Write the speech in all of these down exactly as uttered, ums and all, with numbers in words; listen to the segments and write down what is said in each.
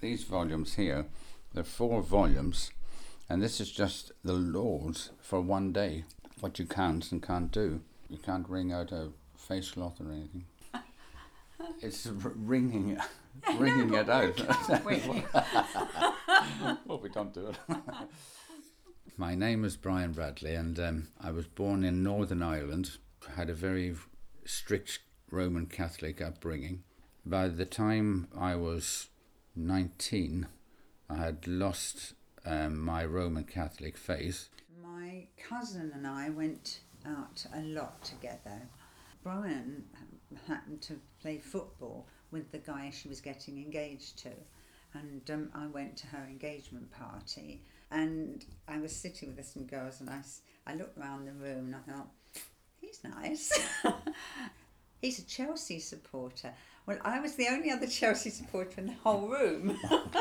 these volumes here, they're four volumes, and this is just the laws for one day, what you can and can't do. You can't wring out a face cloth or anything. It's r- wringing, wringing no, it out. Can't we? Well, we don't do it. My name is Brian Bradley, and um, I was born in Northern Ireland. Had a very strict Roman Catholic upbringing. By the time I was nineteen, I had lost um, my Roman Catholic faith. My cousin and I went out a lot together. Brian happened to play football with the guy she was getting engaged to, and um, I went to her engagement party, and I was sitting with some girls, and I, I looked around the room and I thought, he's nice. He's a Chelsea supporter. Well, I was the only other Chelsea supporter in the whole room.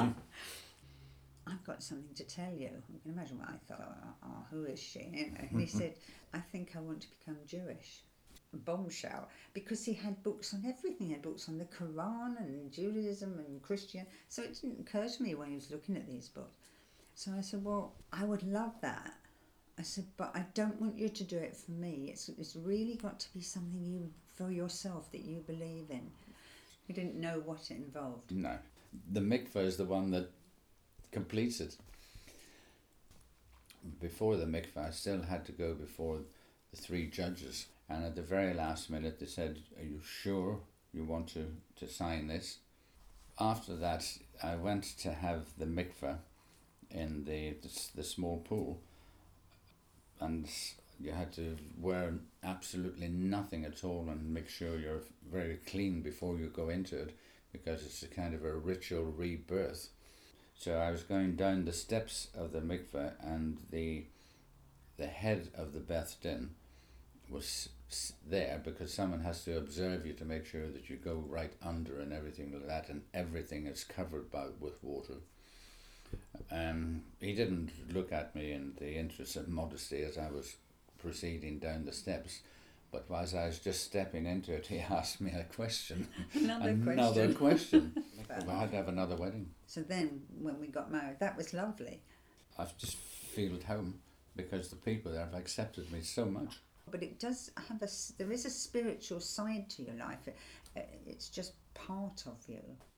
I've got something to tell you. You can imagine what I thought. Oh, who is she? You know, and he said, I think I want to become Jewish. A bombshell. Because he had books on everything. He had books on the Quran and Judaism and Christian. So it didn't occur to me when he was looking at these books. So I said, well, I would love that. I said, but I don't want you to do it for me. It's it's really got to be something you for yourself that you believe in. He didn't know what it involved. No. The mikveh is the one that completes it. Before the mikveh, I still had to go before the three judges. And at the very last minute, they said, are you sure you want to, to sign this? After that, I went to have the mikveh in the, the, the small pool. And you had to wear absolutely nothing at all and make sure you're very clean before you go into it, because it's a kind of a ritual rebirth. So I was going down the steps of the mikveh, and the the head of the Beth Din was there, because someone has to observe you to make sure that you go right under and everything like that, and everything is covered by with water. Um, he didn't look at me in the interest of modesty as I was proceeding down the steps, but as I was just stepping into it, he asked me a question. Another, another question. question. I had to have another wedding. So then, when we got married, that was lovely. I've just feel at home because the people there have accepted me so much. But it does have a, there is a spiritual side to your life. It, it's just part of you.